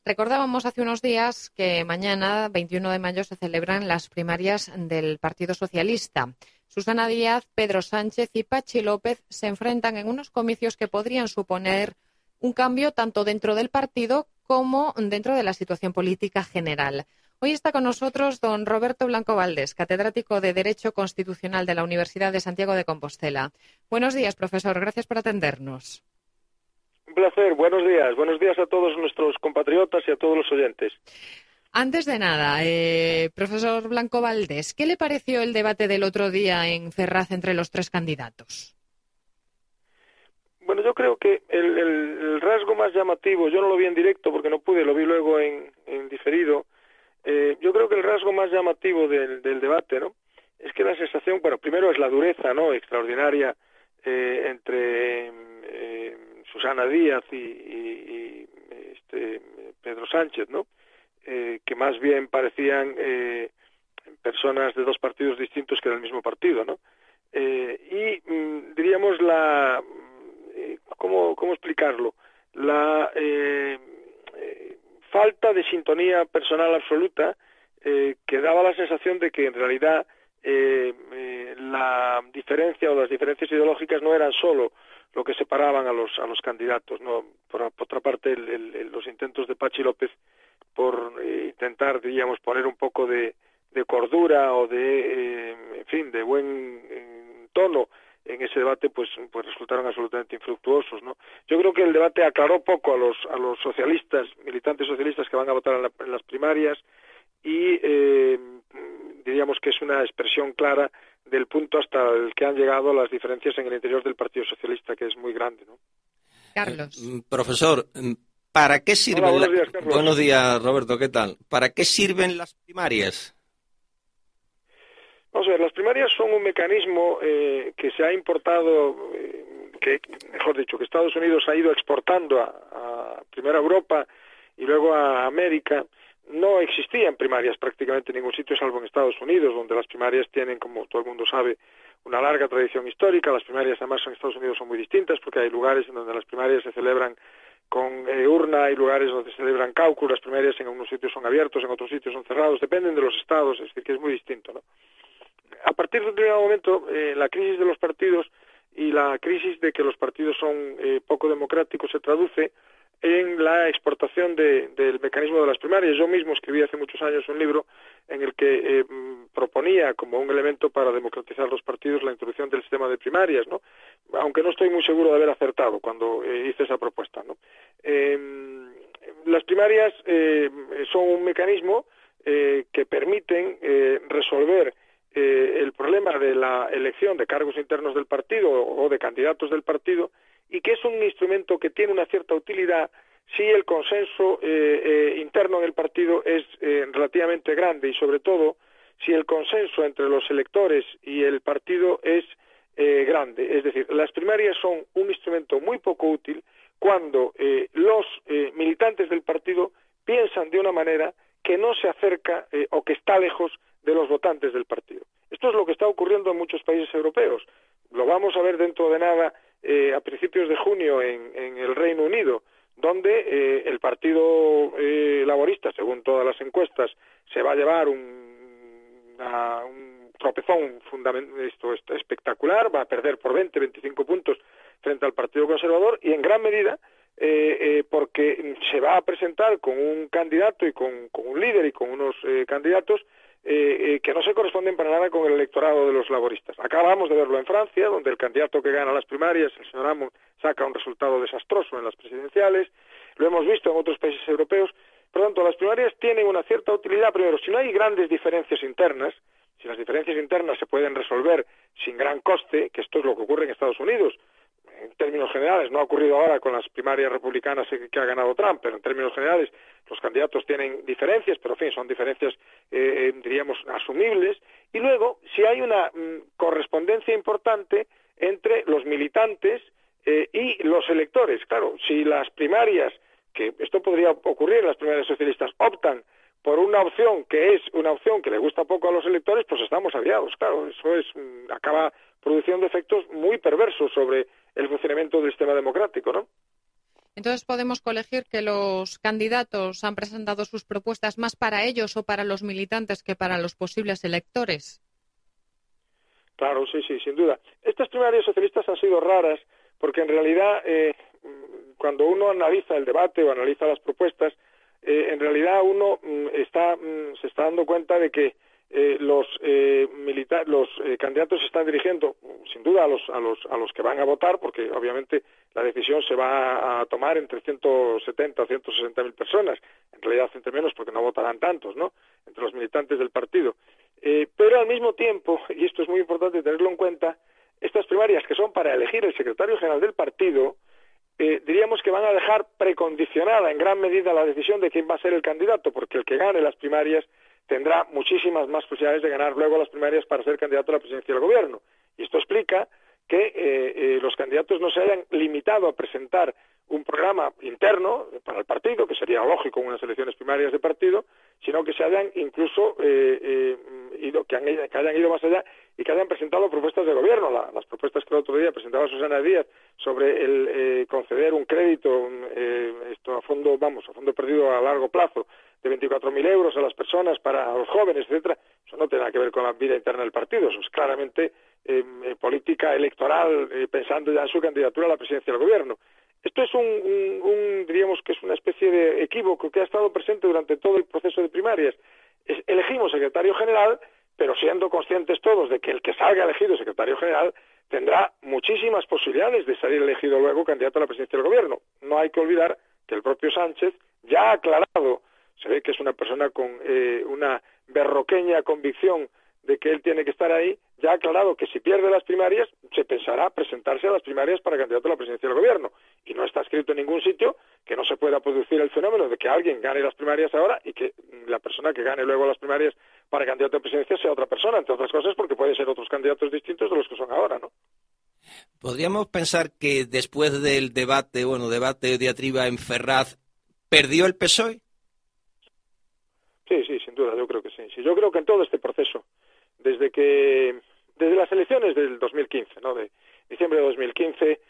Recordábamos hace unos días que mañana, 21 de mayo, se celebran las primarias del Partido Socialista. Susana Díaz, Pedro Sánchez y Patxi López se enfrentan en unos comicios que podrían suponer un cambio tanto dentro del partido como dentro de la situación política general. Hoy está con nosotros don Roberto Blanco Valdés, catedrático de Derecho Constitucional de la Universidad de Santiago de Compostela. Buenos días, profesor. Gracias por atendernos. Un placer. Buenos días. Buenos días a todos nuestros compatriotas y a todos los oyentes. Antes de nada, profesor Blanco Valdés, ¿qué le pareció el debate del otro día en Ferraz entre los tres candidatos? Bueno, yo creo que el rasgo más llamativo, yo no lo vi en directo porque no pude, lo vi luego en diferido. Yo creo que el rasgo más llamativo del debate, ¿no?, es que la sensación, bueno, primero es la dureza, ¿no?, extraordinaria entre Susana Díaz y Pedro Sánchez, ¿no?, que más bien parecían personas de dos partidos distintos que del mismo partido, ¿no? Diríamos ¿cómo explicarlo? La falta de sintonía personal absoluta que daba la sensación de que en realidad la diferencia o las diferencias ideológicas no eran solo lo que separaban a los candidatos, ¿no? Por otra parte, los intentos de Patxi López por intentar, diríamos, poner un poco de cordura o de buen tono en ese debate, pues resultaron absolutamente infructuosos, ¿no? Yo creo que el debate aclaró poco a los socialistas, militantes socialistas que van a votar en las primarias y diríamos que es una expresión clara del punto hasta el que han llegado las diferencias en el interior del Partido Socialista, que es muy grande, ¿no? Carlos. Profesor, ¿para qué sirven? Hola, buenos días, Carlos. Buenos días, Roberto, ¿qué tal? ¿Para qué sirven las primarias? Vamos a ver, las primarias son un mecanismo que se ha importado, que Estados Unidos ha ido exportando primero a Europa y luego a América. No existían primarias prácticamente en ningún sitio salvo en Estados Unidos, donde las primarias tienen, como todo el mundo sabe, una larga tradición histórica. Las primarias además en Estados Unidos son muy distintas porque hay lugares en donde las primarias se celebran con urna, hay lugares donde se celebran caucus, las primarias en unos sitios son abiertos, en otros sitios son cerrados, dependen de los estados, es decir, que es muy distinto, ¿no? A partir de un determinado momento, la crisis de los partidos y la crisis de que los partidos son poco democráticos se traduce en la exportación del mecanismo de las primarias. Yo mismo escribí hace muchos años un libro en el que proponía como un elemento para democratizar los partidos la introducción del sistema de primarias, ¿no? Aunque no estoy muy seguro de haber acertado cuando hice esa propuesta, ¿no? Las primarias son un mecanismo que permiten resolver el problema de la elección de cargos internos del partido o de candidatos del partido, y que es un instrumento que tiene una cierta utilidad si el consenso interno en el partido es relativamente grande y sobre todo si el consenso entre los electores y el partido es grande. Es decir, las primarias son un instrumento muy poco útil cuando los militantes del partido piensan de una manera que no se acerca o que está lejos de los votantes del partido. Esto es lo que está ocurriendo en muchos países europeos. Lo vamos a ver dentro de nada a principios de junio en el Reino Unido, donde el Partido Laborista, según todas las encuestas, se va a llevar un tropezón espectacular, va a perder por 20-25 puntos frente al Partido Conservador, y en gran medida porque se va a presentar con un candidato y con un líder y con unos candidatos que no se corresponden para nada con el electorado de los laboristas. Acabamos de verlo en Francia, donde el candidato que gana las primarias, el señor Hamon, saca un resultado desastroso en las presidenciales. Lo hemos visto en otros países europeos. Por lo tanto, las primarias tienen una cierta utilidad. Primero, si no hay grandes diferencias internas, si las diferencias internas se pueden resolver sin gran coste, que esto es lo que ocurre en Estados Unidos, en términos generales, no ha ocurrido ahora con las primarias republicanas que ha ganado Trump, pero en términos generales los candidatos tienen diferencias, pero en fin, son diferencias, diríamos, asumibles. Y luego, si hay una correspondencia importante entre los militantes y los electores. Claro, si las primarias, que esto podría ocurrir, las primarias socialistas optan por una opción que es una opción que le gusta poco a los electores, pues estamos aliados. Claro, eso acaba produciendo efectos muy perversos sobre el funcionamiento del sistema democrático, ¿no? Entonces podemos colegir que los candidatos han presentado sus propuestas más para ellos o para los militantes que para los posibles electores. Claro, sí, sin duda. Estas primarias socialistas han sido raras porque en realidad cuando uno analiza el debate o analiza las propuestas, en realidad uno se está dando cuenta de que los candidatos se están dirigiendo sin duda a los que van a votar, porque obviamente la decisión se va a tomar entre 170 o 160 mil personas, en realidad entre menos porque no votarán tantos, ¿no?, entre los militantes del partido. Pero al mismo tiempo, y esto es muy importante tenerlo en cuenta, estas primarias que son para elegir el secretario general del partido, diríamos que van a dejar precondicionada en gran medida la decisión de quién va a ser el candidato, porque el que gane las primarias tendrá muchísimas más posibilidades de ganar luego las primarias para ser candidato a la presidencia del gobierno. Y esto explica que los candidatos no se hayan limitado a presentar un programa interno para el partido, que sería lógico en unas elecciones primarias de partido, sino que se hayan incluso que hayan ido más allá y que hayan presentado propuestas de gobierno. Las propuestas que el otro día presentaba Susana Díaz sobre el conceder un crédito a fondo perdido a largo plazo de 24.000 euros a las personas, a los jóvenes, etcétera, eso no tiene nada que ver con la vida interna del partido, eso es claramente política electoral, pensando ya en su candidatura a la presidencia del gobierno. Esto es diríamos que es una especie de equívoco que ha estado presente durante todo el proceso de primarias. Elegimos secretario general, pero siendo conscientes todos de que el que salga elegido secretario general tendrá muchísimas posibilidades de salir elegido luego candidato a la presidencia del gobierno. No hay que olvidar que el propio Sánchez ya ha aclarado, se ve que es una persona con una berroqueña convicción de que él tiene que estar ahí, ya ha aclarado que si pierde las primarias se pensará presentarse a las primarias para candidato a la presidencia del gobierno, y no está escrito en ningún sitio que no se pueda producir el fenómeno de que alguien gane las primarias ahora y que la persona que gane luego las primarias para candidato a presidencia sea otra persona, entre otras cosas porque pueden ser otros candidatos distintos de los que son ahora, ¿no? ¿Podríamos pensar que después del debate diatriba en Ferraz, perdió el PSOE? Sí, sin duda, yo creo que sí. Yo creo que en todo este proceso, desde las elecciones del 2015, ¿no?, de diciembre de 2015,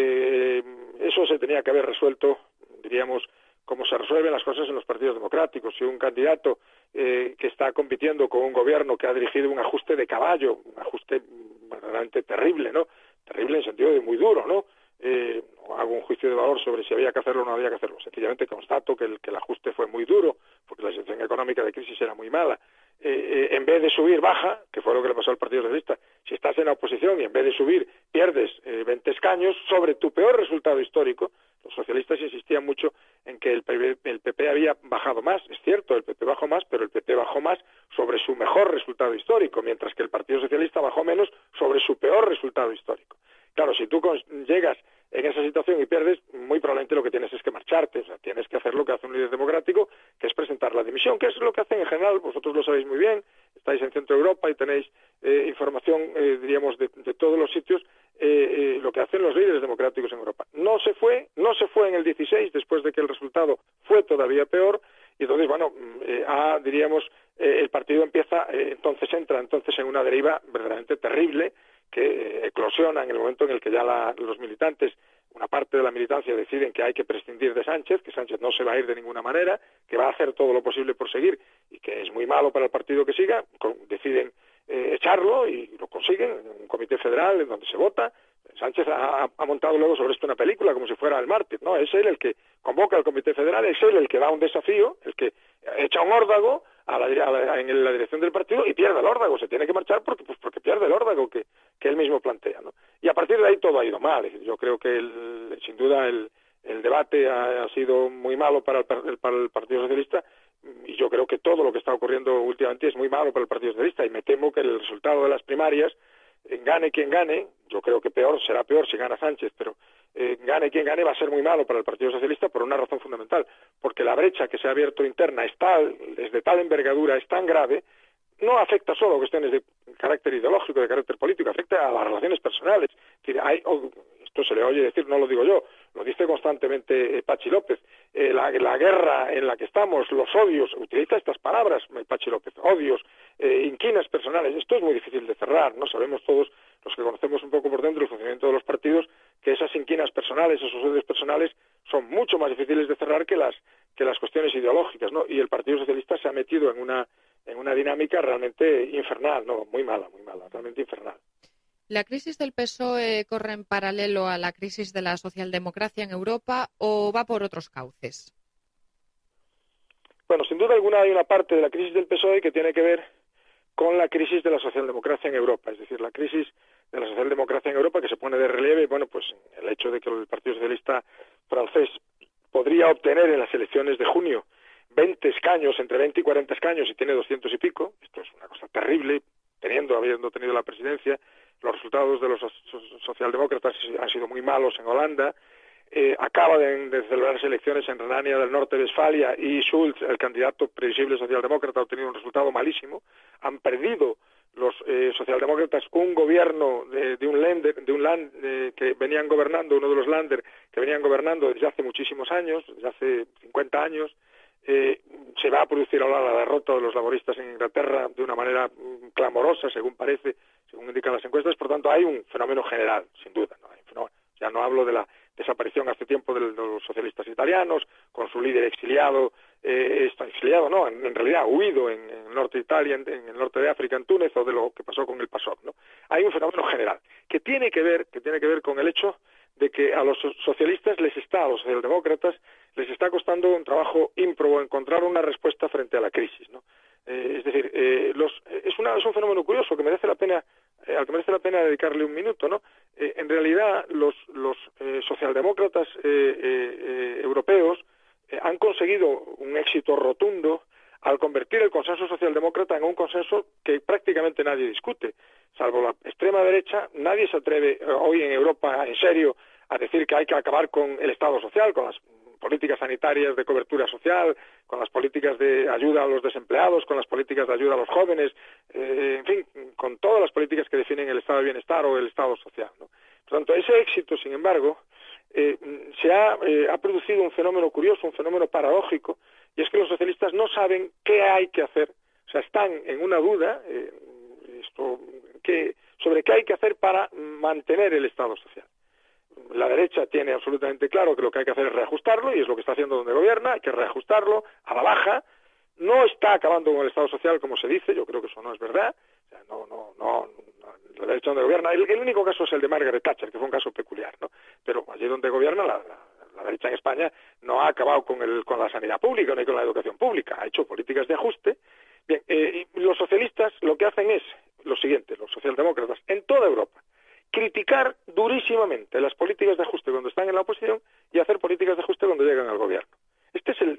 eso se tenía que haber resuelto, diríamos, como se resuelven las cosas en los partidos democráticos. Si un candidato que está compitiendo con un gobierno que ha dirigido un ajuste de caballo, un ajuste verdaderamente terrible, ¿no?, terrible en sentido de muy duro, ¿no?, no hago un juicio de valor sobre si había que hacerlo o no había que hacerlo, sencillamente constato que el ajuste fue muy duro, porque la situación económica de crisis era muy mala. En vez de subir, baja, que fue lo que le pasó al Partido Socialista. Si estás en la oposición y en vez de subir pierdes 20 escaños sobre tu peor resultado histórico, los socialistas insistían mucho en que el PP había bajado más. Es cierto, el PP bajó más, pero el PP bajó más sobre su mejor resultado histórico, mientras que el Partido Socialista bajó menos sobre su peor resultado histórico. Claro, si tú llegas en esa situación y pierdes, muy probablemente lo que tienes es que marcharte, o sea, tienes que hacer lo que hace un líder democrático, que es presentar la dimisión, que es lo que hacen en general, vosotros lo sabéis muy bien, estáis en Centro Europa y tenéis información, diríamos, de todos los sitios, lo que hacen los líderes democráticos en Europa. No se fue en el 16, después de que el resultado fue todavía peor, y entonces, bueno, diríamos, el partido entra entonces en una deriva verdaderamente terrible, que eclosiona en el momento en el que ya los militantes, una parte de la militancia, deciden que hay que prescindir de Sánchez, que Sánchez no se va a ir de ninguna manera, que va a hacer todo lo posible por seguir y que es muy malo para el partido que siga, deciden echarlo y lo consiguen en un comité federal en donde se vota. Sánchez ha montado luego sobre esto una película como si fuera el mártir, ¿no? Es él el que convoca al comité federal, es él el que da un desafío, el que echa un órdago en la dirección del partido y pierde el órdago, se tiene que marchar porque pierde el órdago que él mismo plantea, ¿no? Y a partir de ahí todo ha ido mal. Es decir, yo creo que sin duda el debate ha sido muy malo para el Partido Socialista, y yo creo que todo lo que está ocurriendo últimamente es muy malo para el Partido Socialista, y me temo que el resultado de las primarias, gane quien gane, yo creo que será peor si gana Sánchez, pero gane quien gane va a ser muy malo para el Partido Socialista por una razón fundamental, porque la brecha que se ha abierto interna es de tal envergadura, es tan grave, no afecta solo a cuestiones de carácter ideológico, de carácter político, afecta a las relaciones personales. Es decir, esto se le oye decir, no lo digo yo, lo dice constantemente Pachi López, la guerra en la que estamos, los odios, utiliza estas palabras Pachi López, odios, inquinas personales, esto es muy difícil de cerrar, ¿no? Sabemos todos, los que conocemos un poco por dentro el funcionamiento de los partidos, que esas inquinas personales, esos odios personales, son mucho más difíciles de cerrar que las cuestiones ideológicas, ¿no? Y el Partido Socialista se ha metido en una dinámica realmente infernal, ¿no? Muy mala, realmente infernal. ¿La crisis del PSOE corre en paralelo a la crisis de la socialdemocracia en Europa o va por otros cauces? Bueno, sin duda alguna hay una parte de la crisis del PSOE que tiene que ver con la crisis de la socialdemocracia en Europa, es decir, la crisis de la socialdemocracia en Europa que se pone de relieve, bueno, pues el hecho de que el Partido Socialista francés podría obtener en las elecciones de junio 20 escaños, entre 20 y 40 escaños, y tiene 200 y pico, esto es una cosa terrible, habiendo tenido la presidencia. Los resultados de los socialdemócratas han sido muy malos en Holanda. Acaba de celebrarse elecciones en Renania del Norte-Westfalia y Schulz, el candidato previsible socialdemócrata, ha obtenido un resultado malísimo. Han perdido los socialdemócratas un gobierno de un land que venían gobernando, uno de los Länder que venían gobernando desde hace muchísimos años, desde hace 50 años. Se va a producir ahora la derrota de los laboristas en Inglaterra de una manera clamorosa, según parece, según indican las encuestas. Por tanto, hay un fenómeno general, sin duda. Ya no hablo de la desaparición hace tiempo de los socialistas italianos, con su líder exiliado, en realidad huido en el norte de Italia, en el norte de África, en Túnez, o de lo que pasó con el PASOK, ¿no? Hay un fenómeno general que tiene que ver con el hecho de que a los socialistas a los socialdemócratas les está costando un trabajo ímprobo encontrar una respuesta frente a la crisis, ¿no? Es decir, es un fenómeno curioso que merece la pena, al que merece la pena dedicarle un minuto, ¿no? En realidad, los socialdemócratas europeos han conseguido un éxito rotundo al convertir el consenso socialdemócrata en un consenso que prácticamente nadie discute. Salvo la extrema derecha, nadie se atreve hoy en Europa, en serio, a decir que hay que acabar con el Estado social, con las políticas sanitarias de cobertura social, con las políticas de ayuda a los desempleados, con las políticas de ayuda a los jóvenes, en fin, con todas las políticas que definen el estado de bienestar o el estado social, ¿no? Por tanto, ese éxito, sin embargo, ha producido un fenómeno curioso, un fenómeno paradójico, y es que los socialistas no saben qué hay que hacer, o sea, están en una duda sobre qué hay que hacer para mantener el estado social. La derecha tiene absolutamente claro que lo que hay que hacer es reajustarlo, y es lo que está haciendo donde gobierna, hay que reajustarlo a la baja. No está acabando con el Estado social, como se dice, yo creo que eso no es verdad. O sea, la derecha donde gobierna, el único caso es el de Margaret Thatcher, que fue un caso peculiar, ¿no? Pero allí donde gobierna la derecha en España no ha acabado con la sanidad pública ni con la educación pública, ha hecho políticas de ajuste. Bien, y los socialistas lo que hacen es lo siguiente, los socialdemócratas en toda Europa: criticar durísimamente las políticas de ajuste cuando están en la oposición y hacer políticas de ajuste cuando llegan al gobierno. Este es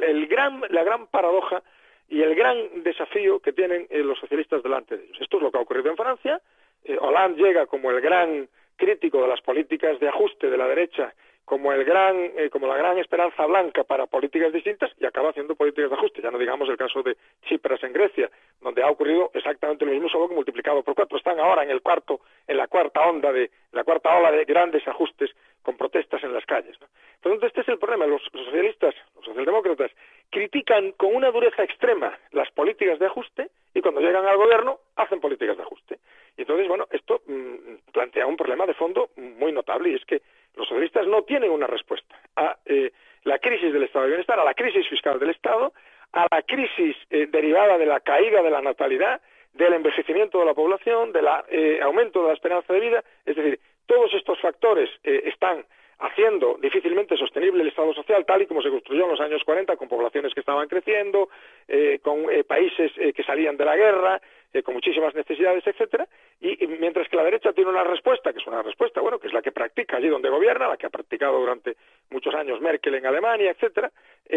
la gran paradoja y el gran desafío que tienen los socialistas delante de ellos. Esto es lo que ha ocurrido en Francia. Hollande llega como el gran crítico de las políticas de ajuste de la derecha, como la gran esperanza blanca para políticas distintas, y acaba haciendo políticas de ajuste. Ya no digamos el caso de Tsipras en Grecia, donde ha ocurrido exactamente lo mismo, solo que multiplicado por 4. Están ahora en la cuarta ola de grandes ajustes con protestas en las calles, ¿no? Por lo tanto, este es el problema. Los socialdemócratas, critican con una dureza extrema las políticas de ajuste, y cuando llegan al gobierno hacen políticas de ajuste. Y entonces, bueno, esto plantea un problema de fondo muy notable, y es que los socialistas no tienen una respuesta a la crisis del estado de bienestar, a la crisis fiscal del Estado, a la crisis derivada de la caída de la natalidad, del envejecimiento de la población, del aumento de la esperanza de vida. Es decir, todos estos factores están haciendo difícilmente sostenible el Estado social tal y como se construyó en los años 40, con poblaciones que estaban creciendo, con países que salían de la guerra, con muchísimas necesidades, etcétera, y mientras que la derecha tiene una respuesta, que es una respuesta, bueno, que es la que practica allí donde gobierna, la que ha practicado durante muchos años Merkel en Alemania, etcétera,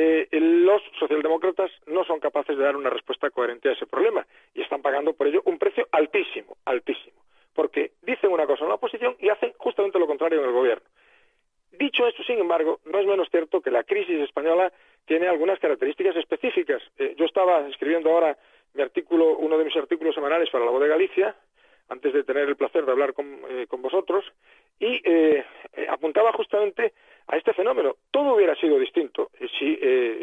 los socialdemócratas no son capaces de dar una respuesta coherente a ese problema, y están pagando por ello un precio altísimo, porque dicen una cosa en la oposición y hacen justamente lo contrario en el gobierno. Dicho esto, sin embargo, no es menos cierto que la crisis española tiene algunas características específicas. Yo estaba escribiendo ahora uno de mis artículos semanales para La Voz de Galicia, antes de tener el placer de hablar con vosotros, y apuntaba justamente a este fenómeno. Todo hubiera sido distinto si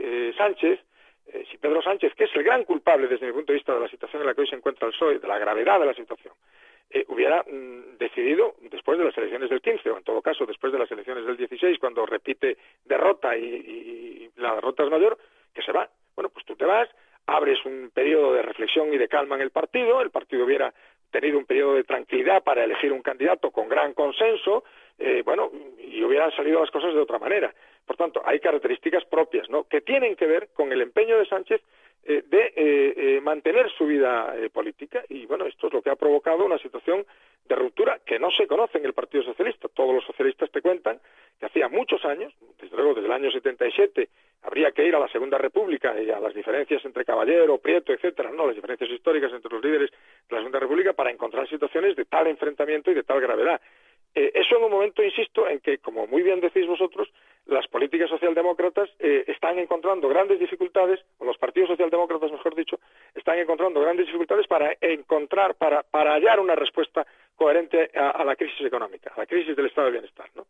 si Pedro Sánchez, que es el gran culpable desde mi punto de vista de la situación en la que hoy se encuentra el PSOE, de la gravedad de la situación, hubiera decidido después de las elecciones del 15, o en todo caso después de las elecciones del 16, cuando repite derrota y la derrota es mayor, que se va. Bueno, pues tú te vas, abres un periodo de reflexión y de calma en el partido hubiera tenido un periodo de tranquilidad para elegir un candidato con gran consenso, y hubieran salido las cosas de otra manera. Por tanto, hay características propias, ¿no?, que tienen que ver con el empeño de Sánchez de mantener su vida política, y bueno, esto es lo que ha provocado una situación de ruptura que no se conoce en el Partido Socialista. Todos los socialistas te cuentan que hacía muchos años, desde luego desde el año 77, habría que ir a la Segunda República y a las diferencias entre Caballero, Prieto, etcétera, no, las diferencias históricas entre los líderes de la Segunda República, para encontrar situaciones de tal enfrentamiento y de tal gravedad. Eso en un momento, insisto, en que, como muy bien decís vosotros, las políticas socialdemócratas están encontrando grandes dificultades, o los partidos socialdemócratas, mejor dicho, están encontrando grandes dificultades para hallar una respuesta coherente a la crisis económica, a la crisis del estado de bienestar, ¿no?